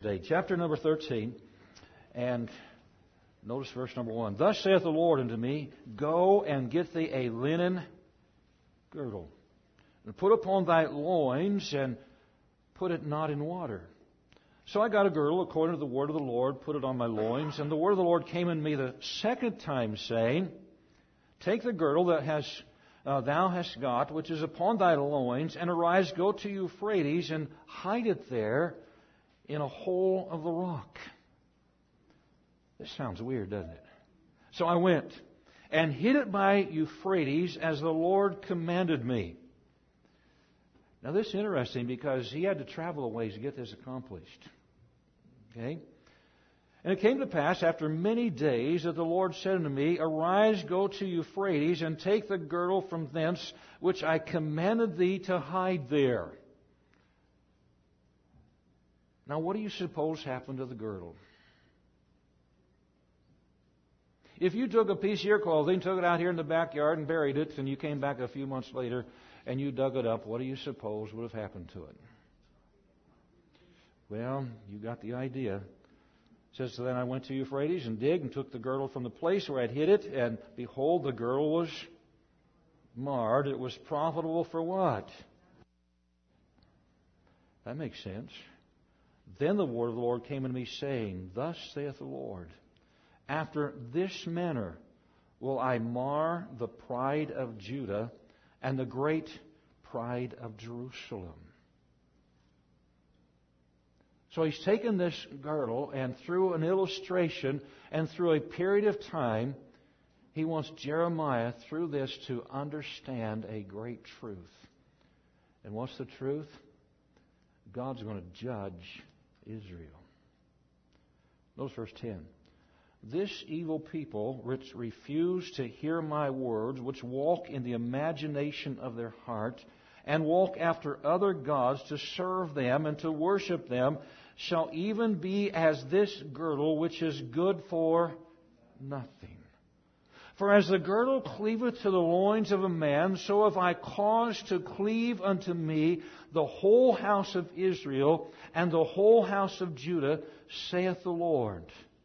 Today, chapter number 13, and notice verse number 1. Thus saith the Lord unto me, Go and get thee a linen girdle, and put upon thy loins, and put it not in water. So I got a girdle according to the word of the Lord, put it on my loins, and the word of the Lord came unto me the second time, saying, Take the girdle that thou hast got, which is upon thy loins, and arise, go to Euphrates, and hide it there in a hole of the rock. This sounds weird, doesn't it? So I went and hid it by Euphrates as the Lord commanded me. Now this is interesting because he had to travel a ways to get this accomplished. Okay? And it came to pass after many days that the Lord said unto me, Arise, go to Euphrates, and take the girdle from thence, which I commanded thee to hide there. Now what do you suppose happened to the girdle? If you took a piece of your clothing, took it out here in the backyard and buried it, and you came back a few months later and you dug it up, what do you suppose would have happened to it? Well, you got the idea. It says, So then I went to Euphrates and digged and took the girdle from the place where I'd hid it, and behold, the girdle was marred. It was profitable for what? That makes sense. Then the word of the Lord came unto me, saying, Thus saith the Lord, After this manner will I mar the pride of Judah and the great pride of Jerusalem. So he's taken this girdle, and through an illustration and through a period of time, he wants Jeremiah through this to understand a great truth. And what's the truth? God's going to judge Israel. Notice verse 10. This evil people which refuse to hear my words, which walk in the imagination of their heart, and walk after other gods to serve them and to worship them, shall even be as this girdle which is good for nothing. For as the girdle cleaveth to the loins of a man, so have I caused to cleave unto me the whole house of Israel and the whole house of Judah, saith the Lord,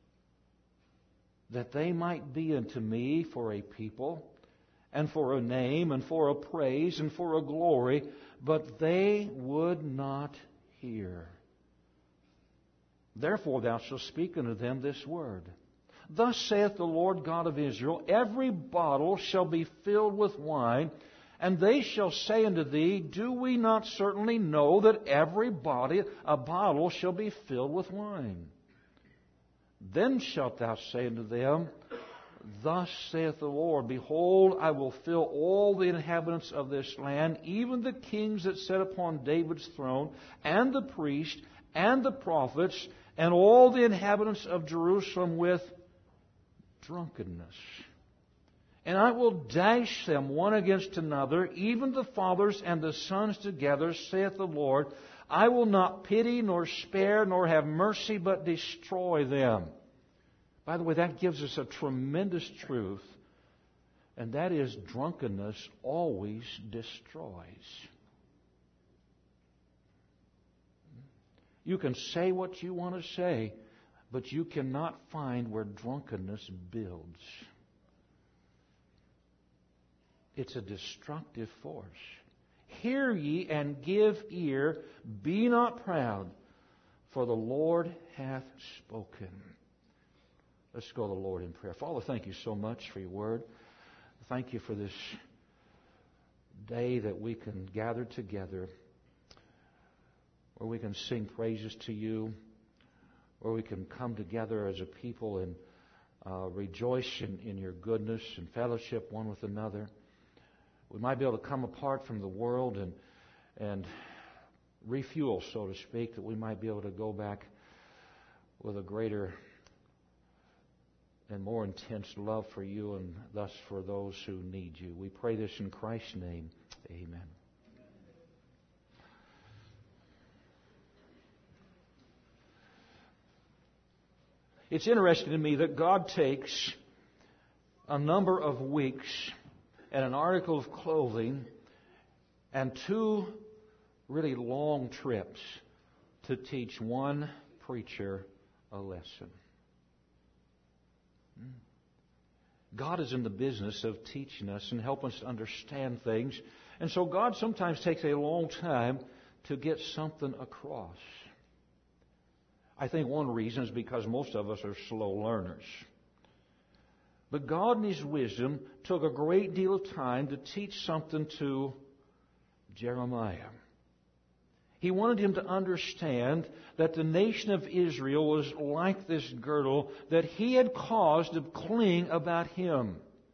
that they might be unto me for a people, and for a name, and for a praise, and for a glory, but they would not hear. Therefore thou shalt speak unto them this word. Thus saith the Lord God of Israel, Every bottle shall be filled with wine, and they shall say unto thee, Do we not certainly know that every bottle shall be filled with wine? Then shalt thou say unto them, Thus saith the Lord, Behold, I will fill all the inhabitants of this land, even the kings that sit upon David's throne, and the priests, and the prophets, and all the inhabitants of Jerusalem with drunkenness. And I will dash them one against another, even the fathers and the sons together, saith the Lord. I will not pity, nor spare, nor have mercy, but destroy them. By the way, that gives us a tremendous truth, and that is drunkenness always destroys. You can say what you want to say, but you cannot find where drunkenness builds. It's a destructive force. Hear ye and give ear, be not proud, for the Lord hath spoken. Let's go to the Lord in prayer. Father, thank you so much for your word. Thank you for this day that we can gather together, where we can sing praises to you, where we can come together as a people and rejoice in your goodness and fellowship one with another. We might be able to come apart from the world and refuel, so to speak, that we might be able to go back with a greater and more intense love for you and thus for those who need you. We pray this in Christ's name. Amen. It's interesting to me that God takes a number of weeks and an article of clothing and two really long trips to teach one preacher a lesson. God is in the business of teaching us and helping us to understand things. And so God sometimes takes a long time to get something across. I think one reason is because most of us are slow learners. But God in His wisdom took a great deal of time to teach something to Jeremiah. He wanted him to understand that the nation of Israel was like this girdle that he had caused to cling about him.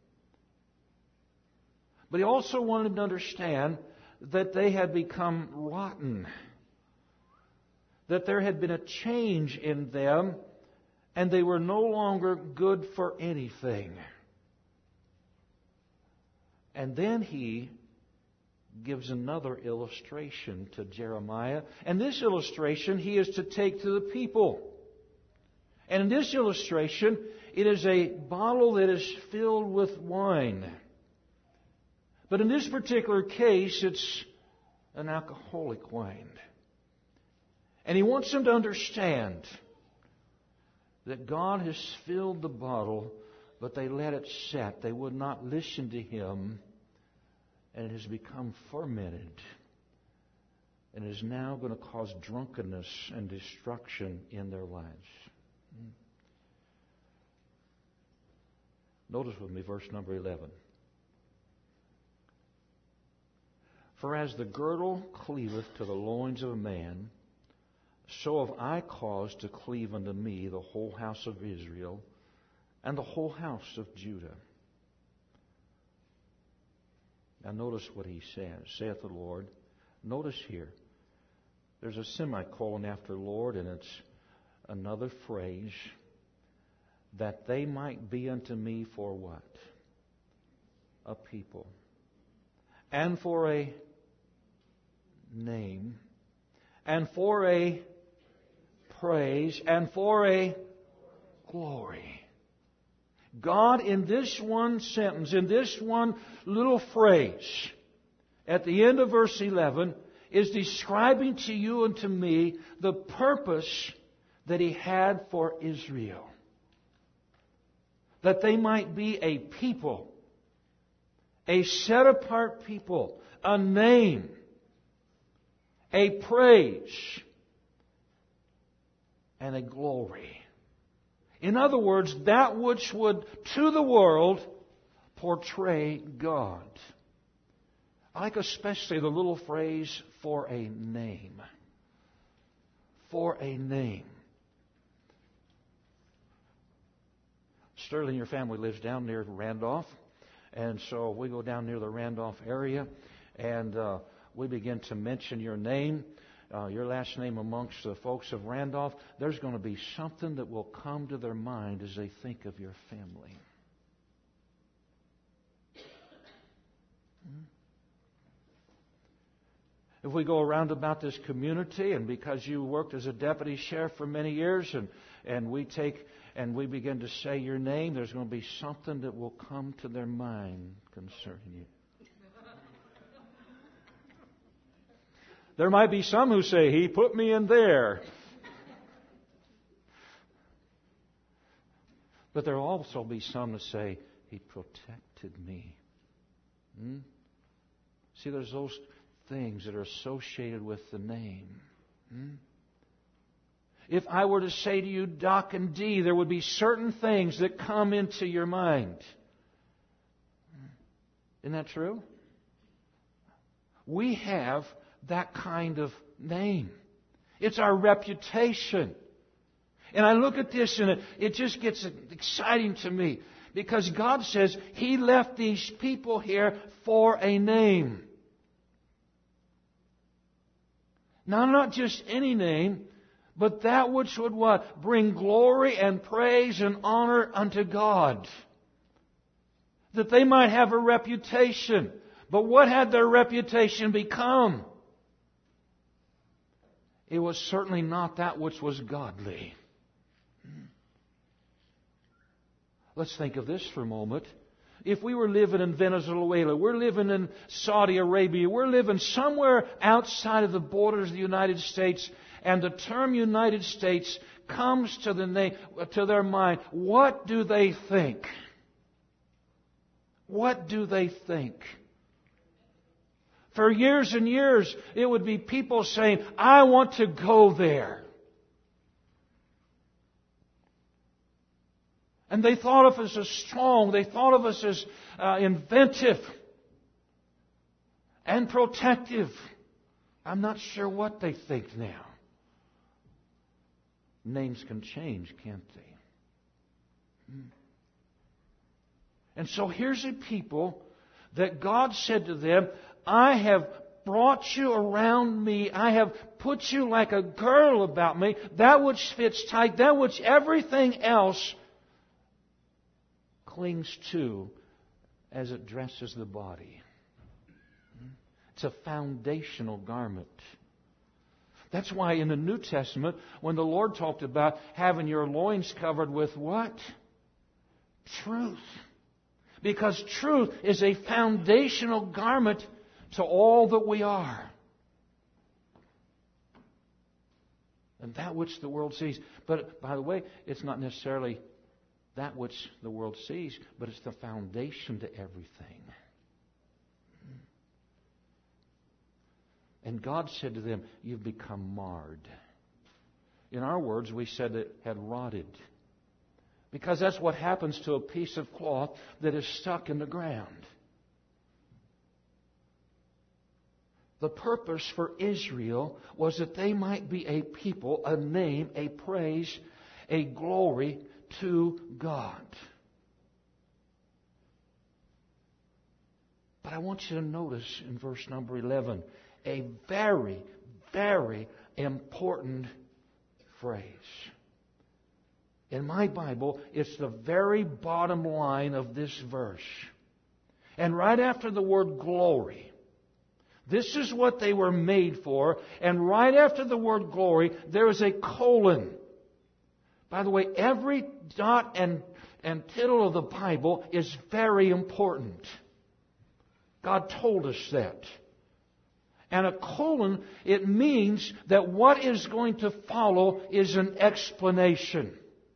But he also wanted him to understand that they had become rotten, that there had been a change in them, and they were no longer good for anything. And then he gives another illustration to Jeremiah. And this illustration he is to take to the people. And in this illustration, it is a bottle that is filled with wine. But in this particular case, it's an alcoholic wine. And he wants them to understand that God has filled the bottle, but they let it set. They would not listen to Him. And it has become fermented and is now going to cause drunkenness and destruction in their lives. Notice with me verse number 11. For as the girdle cleaveth to the loins of a man, so have I caused to cleave unto me the whole house of Israel and the whole house of Judah. Now notice what he says, saith the Lord. Notice here, there's a semicolon after Lord, and it's another phrase, that they might be unto me for what? A people. And for a name. And for a praise. And for a glory. God, in this one sentence, in this one little phrase, at the end of verse 11, is describing to you and to me the purpose that He had for Israel. That they might be a people, a set-apart people, a name, a praise, and a glory. In other words, that which would, to the world, portray God. I like especially the little phrase, for a name. For a name. Sterling, your family lives down near Randolph. And so we go down near the Randolph area, and we begin to mention your name. Your last name amongst the folks of Randolph, there's going to be something that will come to their mind as they think of your family. If we go around about this community, and because you worked as a deputy sheriff for many years, and we begin to say your name, there's going to be something that will come to their mind concerning you. There might be some who say, He put me in there. But there will also be some who say, He protected me. See, there's those things that are associated with the name. If I were to say to you, Doc and Dee, there would be certain things that come into your mind. Isn't that true? We have that kind of name. It's our reputation. And I look at this and it just gets exciting to me because God says He left these people here for a name. Now, not just any name, but that which would what? Bring glory and praise and honor unto God. That they might have a reputation. But what had their reputation become? It was certainly not that which was godly. Let's think of this for a moment. If we were living in Venezuela, we're living in Saudi Arabia, we're living somewhere outside of the borders of the United States, and the term United States comes to their mind, what do they think? What do they think? For years and years, it would be people saying, I want to go there. And they thought of us as strong. They thought of us as inventive and protective. I'm not sure what they think now. Names can change, can't they? And so here's a people that God said to them, I have brought you around me. I have put you like a girdle about me. That which fits tight, that which everything else clings to as it dresses the body. It's a foundational garment. That's why in the New Testament, when the Lord talked about having your loins covered with what? Truth. Because truth is a foundational garment to all that we are. And that which the world sees. But, by the way, it's not necessarily that which the world sees, but it's the foundation to everything. And God said to them, you've become marred. In our words, we said it had rotted. Because that's what happens to a piece of cloth that is stuck in the ground. The purpose for Israel was that they might be a people, a name, a praise, a glory to God. But I want you to notice in verse number 11 a very, very important phrase. In my Bible, it's the very bottom line of this verse. And right after the word glory, this is what they were made for. And right after the word glory, there is a colon. By the way, every dot and tittle of the Bible is very important. God told us that. And a colon, it means that what is going to follow is an explanation.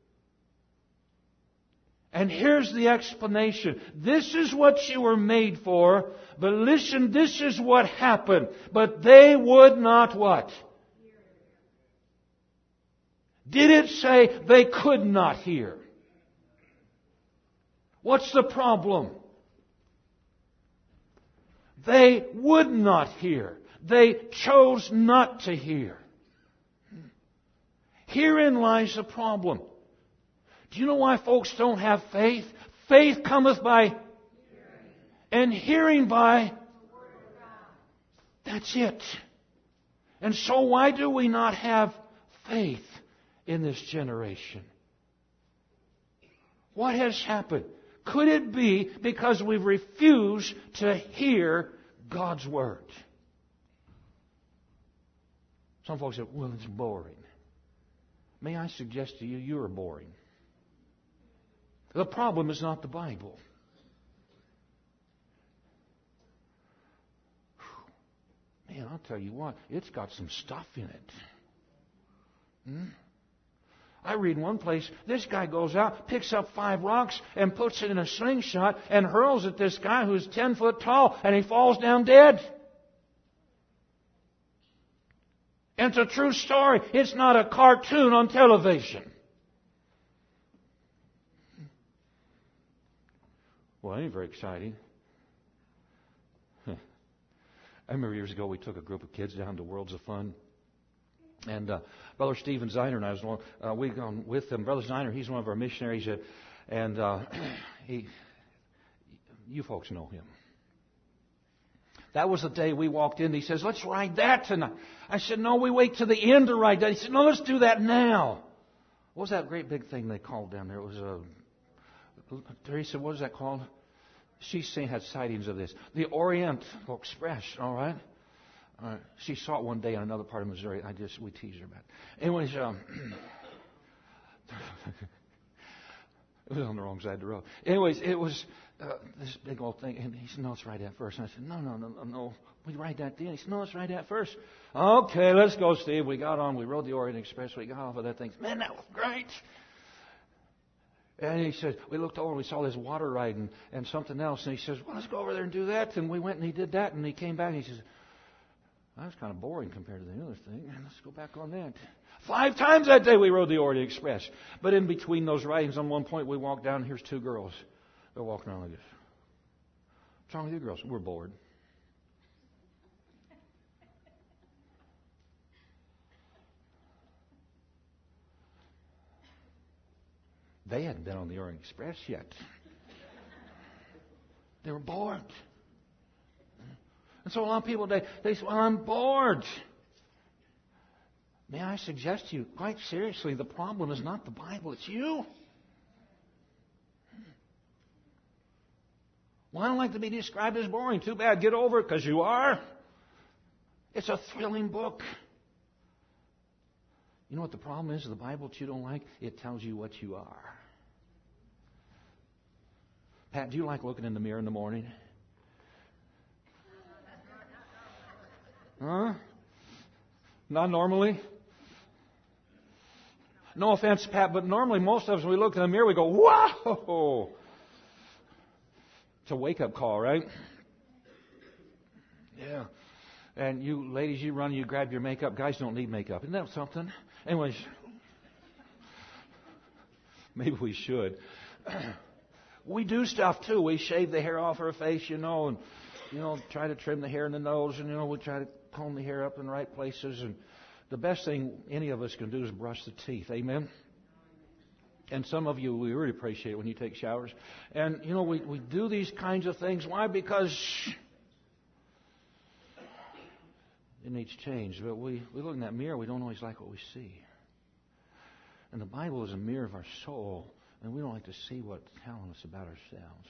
And here's the explanation. This is what you were made for, but listen, this is what happened. But they would not what? Did it say they could not hear? What's the problem? They would not hear. They chose not to hear. Herein lies the problem. Do you know why folks don't have faith? Faith cometh by and hearing by. That's it. And so why do we not have faith in this generation? What has happened? Could it be because we refuse to hear God's Word? Some folks say, well, it's boring. May I suggest to you, you are boring. The problem is not the Bible. Man, I'll tell you what, it's got some stuff in it. I read in one place, this guy goes out, picks up 5 rocks, and puts it in a slingshot, and hurls at this guy who's 10 foot tall, and he falls down dead. And it's a true story. It's not a cartoon on television. Well, that ain't very exciting. I remember years ago we took a group of kids down to Worlds of Fun. And Brother Stephen Ziner and I was we gone with him. Brother Ziner, he's one of our missionaries, and you folks know him. That was the day we walked in. He says, let's ride that tonight. I said, no, we wait to the end to ride that. He said, no, let's do that now. What was that great big thing they called down there? It was Teresa, what was that called? She's had sightings of this. The Oriental Express, all right? She saw it one day in another part of Missouri. We teased her about it. Anyways, It was on the wrong side of the road. Anyways, it was this big old thing. And he said, no, it's right at first. And I said, no. We write that down. He said, no, it's right at first. Okay, let's go, Steve. We got on. We rode the Orient Express. We got off of that thing. Man, that was great. And he said, we looked over and we saw this water ride and something else. And he says, well, let's go over there and do that. And we went and he did that. And he came back and he says, that was kind of boring compared to the other thing. And let's go back on that. 5 times that day we rode the Orient Express. But in between those ridings, on one point we walked down, and here's 2 girls. They're walking around like this. What's wrong with you girls? We're bored. They hadn't been on the Orient Express yet. They were bored. And so a lot of people, they say, well, I'm bored. May I suggest to you, quite seriously, the problem is not the Bible, it's you. Well, I don't like to be described as boring. Too bad. Get over it, because you are. It's a thrilling book. You know what the problem is of the Bible that you don't like? It tells you what you are. Pat, do you like looking in the mirror in the morning? Huh? Not normally? No offense, Pat, but normally most of us, when we look in the mirror, we go, whoa! It's a wake-up call, right? Yeah. And you ladies, you run, you grab your makeup. Guys don't need makeup. Isn't that something? Anyways, maybe we should. We do stuff, too. We shave the hair off our face, and, try to trim the hair in the nose, and, we try to comb the hair up in the right places. And the best thing any of us can do is brush the teeth. Amen? And some of you, we really appreciate it when you take showers. And, we do these kinds of things. Why? Because it needs change. But we look in that mirror, we don't always like what we see. And the Bible is a mirror of our soul, and we don't like to see what's telling us about ourselves.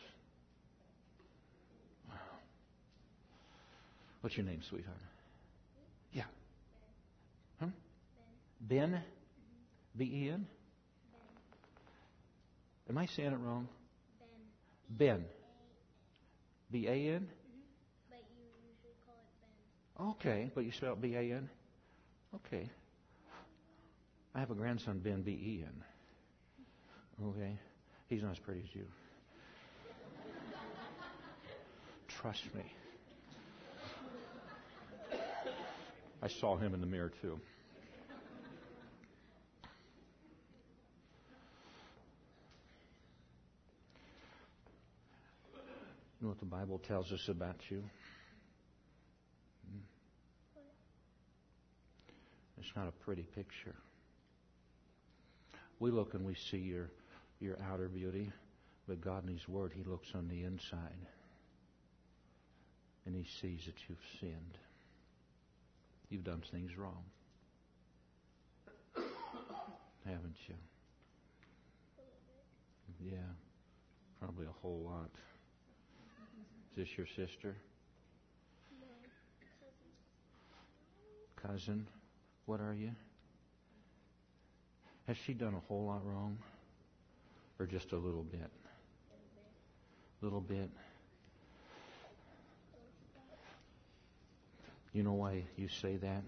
Wow. What's your name, sweetheart? Yeah. Huh? Ben? B-E-N? Am I saying it wrong? Ben. B-A-N? But you usually call it Ben. Okay, but you spell it B-A-N? Okay. I have a grandson, Ben, B-E-N. Okay? He's not as pretty as you. Trust me. I saw him in the mirror, too. You know what the Bible tells us about you? It's not a pretty picture. We look and we see your outer beauty, but God in His Word, He looks on the inside. And He sees that you've sinned. You've done things wrong. Haven't you? Yeah, probably a whole lot. Is this your sister? No, Cousin? What are you? Has she done a whole lot wrong? Or just a little bit? Little bit. You know why you say that?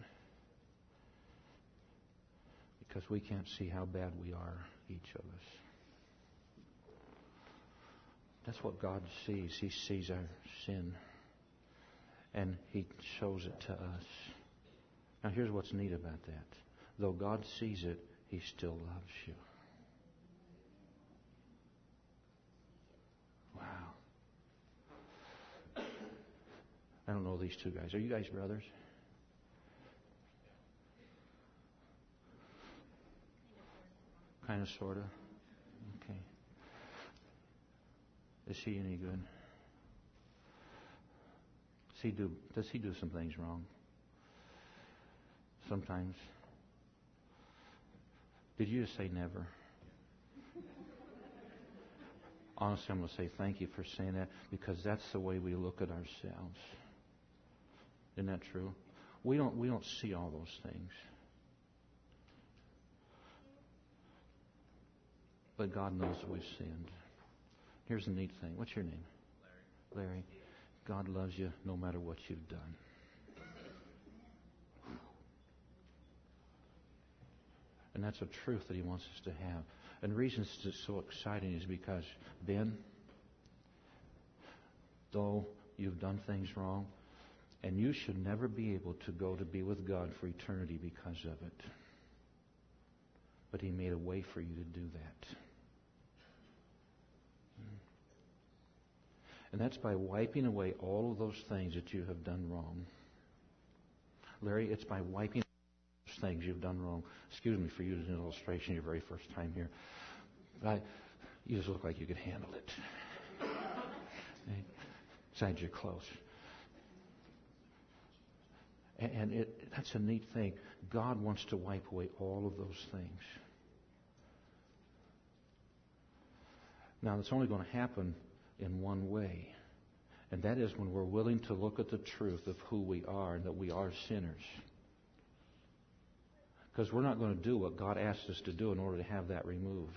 Because we can't see how bad we are, each of us. That's what God sees. He sees our sin. And He shows it to us. Now here's what's neat about that. Though God sees it, He still loves you. Wow. I don't know these two guys. Are you guys brothers? Kind of, sort of. Okay. Is he any good? Does he do some things wrong? Sometimes. Did you just say never? Honestly, I'm going to say thank you for saying that, because that's the way we look at ourselves. Isn't that true? We don't see all those things. But God knows that we've sinned. Here's the neat thing. What's your name? Larry. God loves you no matter what you've done. And that's a truth that He wants us to have. And the reason it's so exciting is because, Ben, though you've done things wrong, and you should never be able to go to be with God for eternity because of it. But He made a way for you to do that. And that's by wiping away all of those things that you have done wrong. Larry, it's by wiping those things you've done wrong. Excuse me for using an illustration your very first time here. But you just look like you could handle it. Besides, you're close. And that's a neat thing. God wants to wipe away all of those things. Now, it's only going to happen in one way. And that is when we're willing to look at the truth of who we are and that we are sinners. Because we're not going to do what God asked us to do in order to have that removed.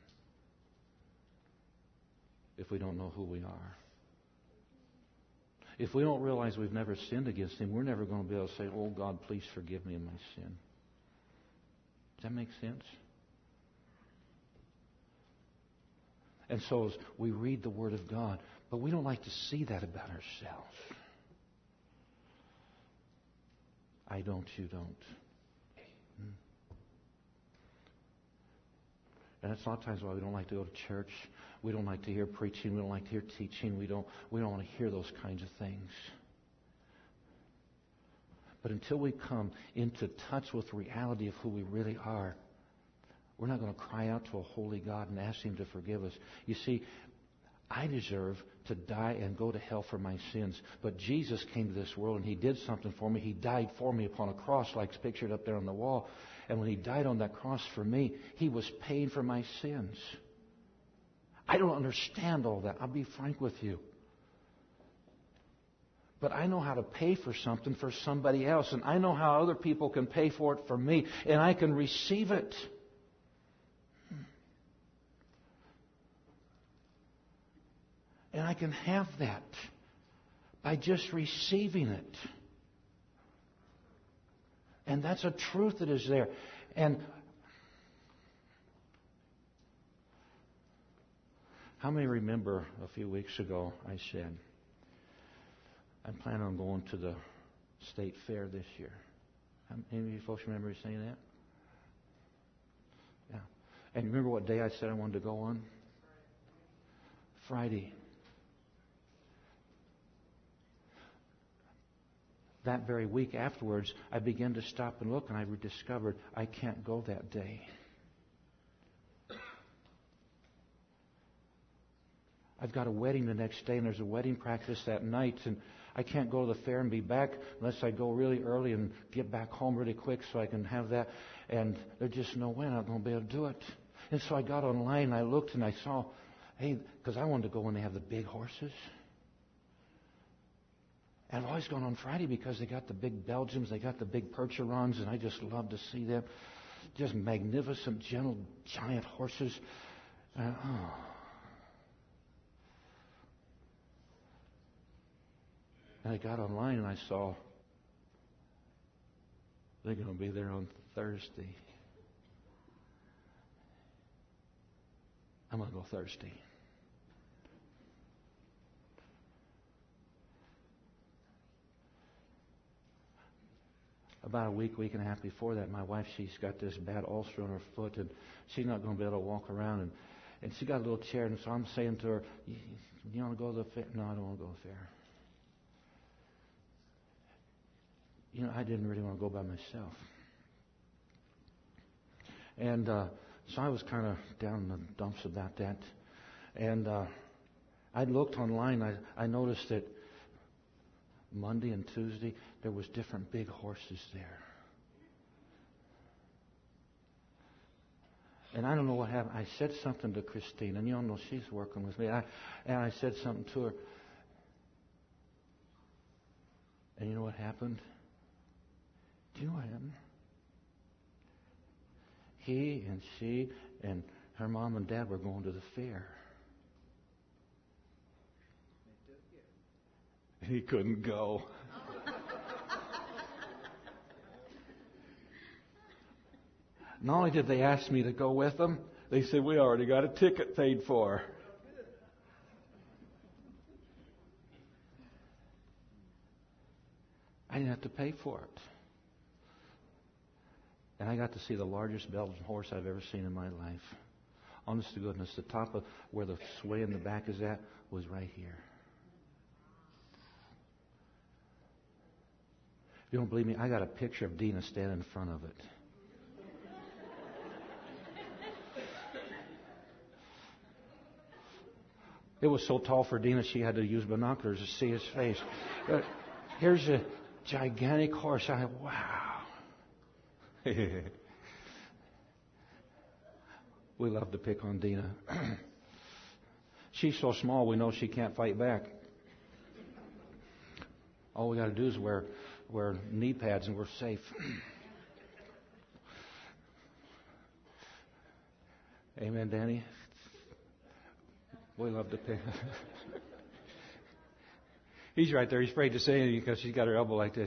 If we don't know who we are. If we don't realize we've never sinned against Him, we're never going to be able to say, "Oh God, please forgive me of my sin." Does that make sense? And so as we read the Word of God, but we don't like to see that about ourselves. I don't, you don't. And that's a lot of times why we don't like to go to church. We don't like to hear preaching. We don't like to hear teaching. We don't want to hear those kinds of things. But until we come into touch with the reality of who we really are, we're not going to cry out to a holy God and ask Him to forgive us. You see, I deserve to die and go to hell for my sins. But Jesus came to this world and He did something for me. He died for me upon a cross like it's pictured up there on the wall. And when He died on that cross for me, He was paying for my sins. I don't understand all that. I'll be frank with you. But I know how to pay for something for somebody else. And I know how other people can pay for it for me. And I can receive it. And I can have that by just receiving it. And that's a truth that is there. And how many remember a few weeks ago I said, I'm planning on going to the state fair this year. Any of you folks remember saying that? Yeah. And remember what day I said I wanted to go on? Friday. That very week afterwards, I began to stop and look, and I discovered I can't go that day. I've got a wedding the next day, and there's a wedding practice that night, and I can't go to the fair and be back unless I go really early and get back home really quick so I can have that. And there's just no way I'm not going to be able to do it. And so I got online, and I looked, and I saw, hey, because I wanted to go when they have the big horses. And I've always gone on Friday because they got the big Belgians, they got the big Percherons, and I just love to see them. Just magnificent, gentle, giant horses. And I got online and I saw they're going to be there on Thursday. I'm going to go Thursday. About a week and a half before that, my wife, she's got this bad ulcer on her foot, and she's not going to be able to walk around. And she got a little chair, and so I'm saying to her, you want to go to the fair? No, I don't want to go to the fair. You know, I didn't really want to go by myself. And so I was kind of down in the dumps about that. And I looked online. I noticed that Monday and Tuesday, there was different big horses there. And I don't know what happened. I said something to Christine, and you all know she's working with me. And I said something to her. And you know what happened? Do you know what happened? He and she and Her mom and dad were going to the fair. And he couldn't go. Not only did they ask me to go with them, they said, we already got a ticket paid for. I didn't have to pay for it. And I got to see the largest Belgian horse I've ever seen in my life. Honest to goodness, the top of where the sway in the back is at was right here. If you don't believe me, I got a picture of Dina standing in front of it. It was so tall for Dina, she had to use binoculars to see his face. But here's a gigantic horse. I thought, wow. We love to pick on Dina. She's so small, we know she can't fight back. All we got to do is wear knee pads and we're safe. Amen, Danny? We love to pick. He's right there. He's afraid to say anything because she's got her elbow like this.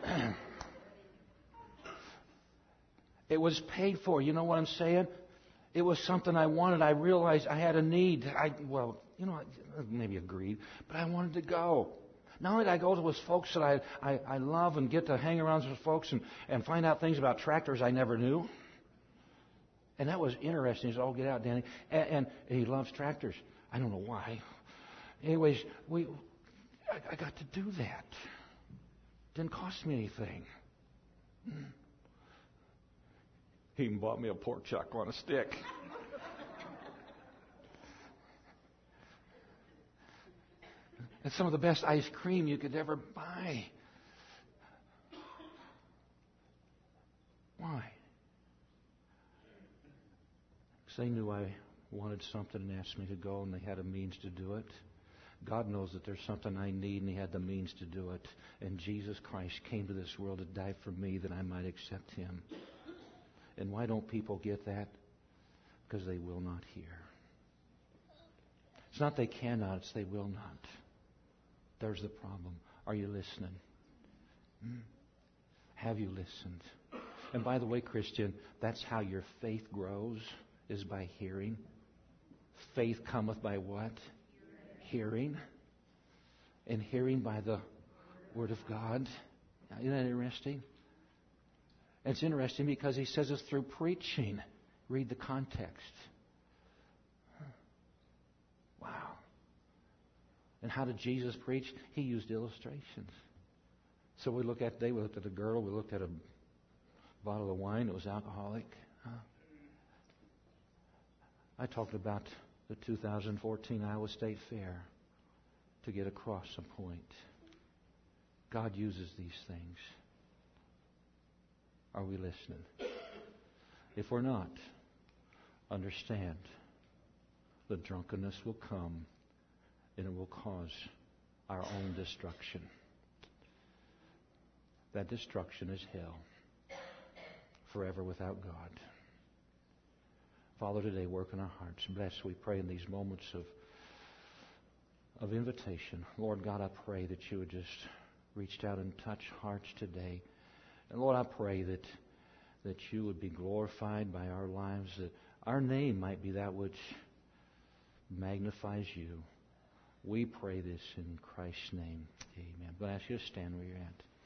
It was paid for. You know what I'm saying? It was something I wanted. I realized I had a need. Maybe agreed, but I wanted to go. Not only did I go with folks that I love and get to hang around with folks and find out things about tractors I never knew. And that was interesting. He said, oh, get out, Danny. And he loves tractors. I don't know why. Anyways, I got to do that. Didn't cost me anything. He even bought me a pork chuck on a stick. It's some of the best ice cream you could ever buy. Why? Because they knew I wanted something and asked me to go, and they had a means to do it. God knows that there's something I need, and He had the means to do it. And Jesus Christ came to this world to die for me that I might accept Him. And why don't people get that? Because they will not hear. It's not they cannot, it's they will not. There's the problem. Are you listening? Have you listened? And by the way, Christian, that's how your faith grows, is by hearing. Faith cometh by what? Hearing. And hearing by the Word of God. Isn't that interesting? It's interesting because he says it's through preaching. Read the context. Wow. And how did Jesus preach? He used illustrations. So we looked at a girl, we looked at a bottle of wine that was alcoholic. I talked about the 2014 Iowa State Fair to get across a point. God uses these things. Are we listening? If we're not, understand the drunkenness will come and it will cause our own destruction. That destruction is hell, forever without God. Father, today work in our hearts. Bless, we pray, in these moments of invitation. Lord God, I pray that you would just reach out and touch hearts today. And Lord, I pray that you would be glorified by our lives, that our name might be that which magnifies you. We pray this in Christ's name. Amen. But I ask you to stand where you're at.